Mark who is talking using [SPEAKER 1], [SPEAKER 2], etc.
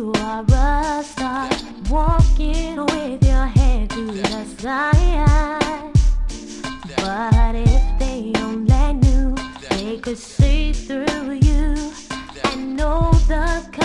[SPEAKER 1] you are a star, walking with your hand to the sky. But if they only knew, they could see through you and know the